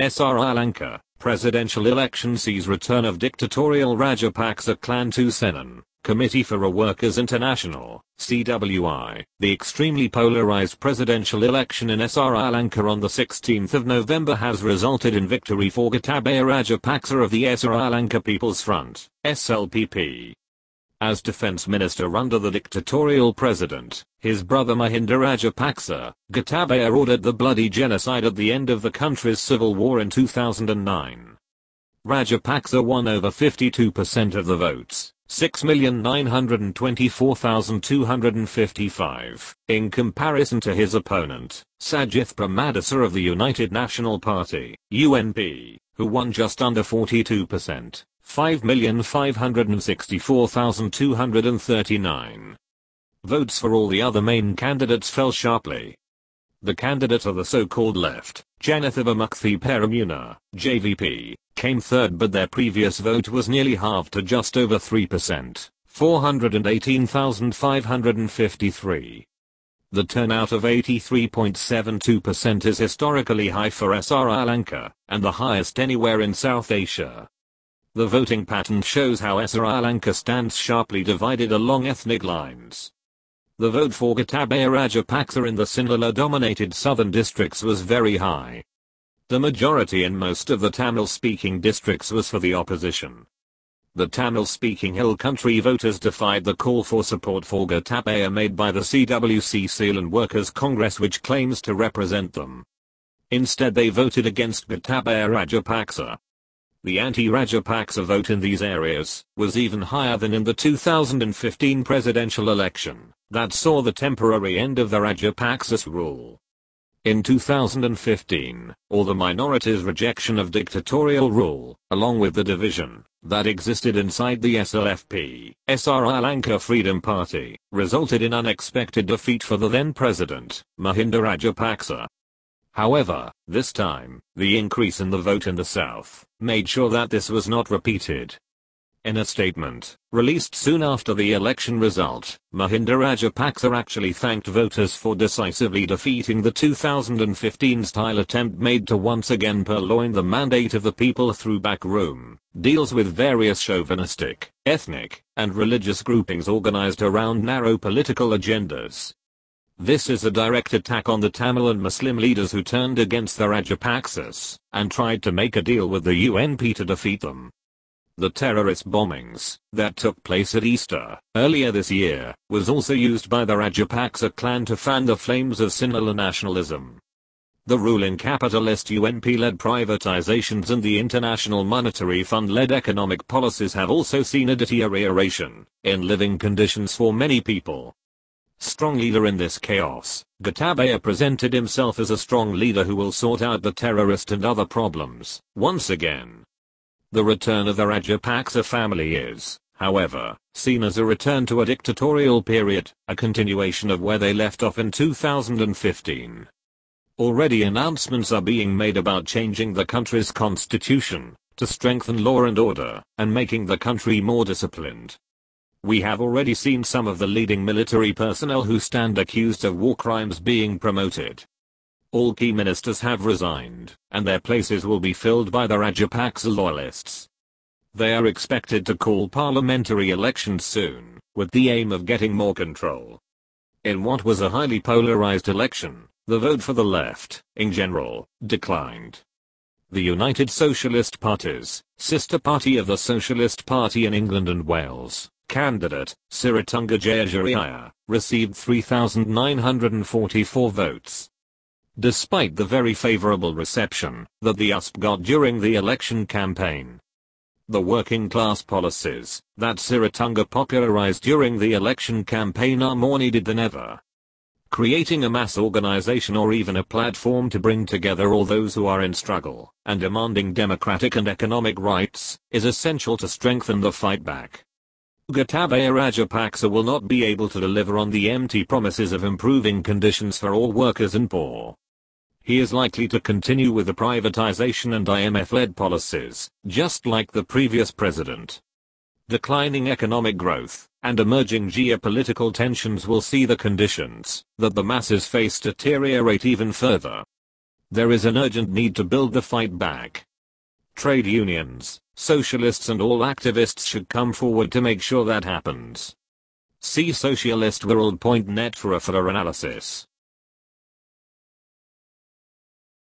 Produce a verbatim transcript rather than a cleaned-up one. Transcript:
Sri Lanka, presidential election sees return of dictatorial Rajapaksa clan to Senan. Committee for a Workers International, C W I. The extremely polarized presidential election in Sri Lanka on the sixteenth of November has resulted in victory for Gotabaya Rajapaksa of the Sri Lanka People's Front, S L P P. As defense minister under the dictatorial president, his brother Mahinda Rajapaksa, Gotabaya ordered the bloody genocide at the end of the country's civil war in two thousand nine. Rajapaksa won over fifty-two percent of the votes, six million nine hundred twenty-four thousand two hundred fifty-five, in comparison to his opponent, Sajith Premadasa of the United National Party, U N P, who won just under forty-two percent. five million five hundred sixty-four thousand two hundred thirty-nine. Votes for all the other main candidates fell sharply. The candidate of the so-called left, Janatha Vimukthi Peramuna, J V P, came third, but their previous vote was nearly halved to just over three percent, four hundred eighteen thousand five hundred fifty-three. The turnout of eighty-three point seven two percent is historically high for Sri Lanka, and the highest anywhere in South Asia. The voting pattern shows how Sri Lanka stands sharply divided along ethnic lines. The vote for Gotabaya Rajapaksa in the Sinhala-dominated southern districts was very high. The majority in most of the Tamil-speaking districts was for the opposition. The Tamil-speaking hill country voters defied the call for support for Gotabaya made by the C W C Ceylon Workers' Congress, which claims to represent them. Instead, they voted against Gotabaya Rajapaksa. The anti-Rajapaksa vote in these areas was even higher than in the two thousand fifteen presidential election that saw the temporary end of the Rajapaksa's rule. In two thousand fifteen, all the minorities' rejection of dictatorial rule, along with the division that existed inside the S L F P, Sri Lanka Freedom Party, resulted in unexpected defeat for the then president, Mahinda Rajapaksa. However, this time, the increase in the vote in the south made sure that this was not repeated. In a statement, released soon after the election result, Mahinda Rajapaksa actually thanked voters for decisively defeating the two thousand fifteen-style attempt made to once again purloin the mandate of the people through backroom deals with various chauvinistic, ethnic, and religious groupings organized around narrow political agendas. This is a direct attack on the Tamil and Muslim leaders who turned against the Rajapaksas and tried to make a deal with the U N P to defeat them. The terrorist bombings that took place at Easter earlier this year was also used by the Rajapaksa clan to fan the flames of Sinhala nationalism. The ruling capitalist U N P-led privatizations and the International Monetary Fund-led economic policies have also seen a deterioration in living conditions for many people. Strong leader in this chaos, Gotabaya presented himself as a strong leader who will sort out the terrorist and other problems once again. The return of the Rajapaksa family is, however, seen as a return to a dictatorial period, a continuation of where they left off in two thousand fifteen. Already announcements are being made about changing the country's constitution to strengthen law and order and making the country more disciplined. We have already seen some of the leading military personnel who stand accused of war crimes being promoted. All key ministers have resigned, and their places will be filled by the Rajapaksa loyalists. They are expected to call parliamentary elections soon, with the aim of getting more control. In what was a highly polarized election, the vote for the left, in general, declined. The United Socialist Party's sister party of the Socialist Party in England and Wales, candidate, Siratunga Jayajariya, received three thousand nine hundred forty-four votes. Despite the very favorable reception that the U S P got during the election campaign, the working class policies that Siratunga popularized during the election campaign are more needed than ever. Creating a mass organization or even a platform to bring together all those who are in struggle and demanding democratic and economic rights is essential to strengthen the fight back. Gotabaya Rajapaksa will not be able to deliver on the empty promises of improving conditions for all workers and poor. He is likely to continue with the privatization and I M F-led policies, just like the previous president. Declining economic growth and emerging geopolitical tensions will see the conditions that the masses face deteriorate even further. There is an urgent need to build the fight back. Trade unions, socialists and all activists should come forward to make sure that happens. See socialist world dot net for a fuller analysis.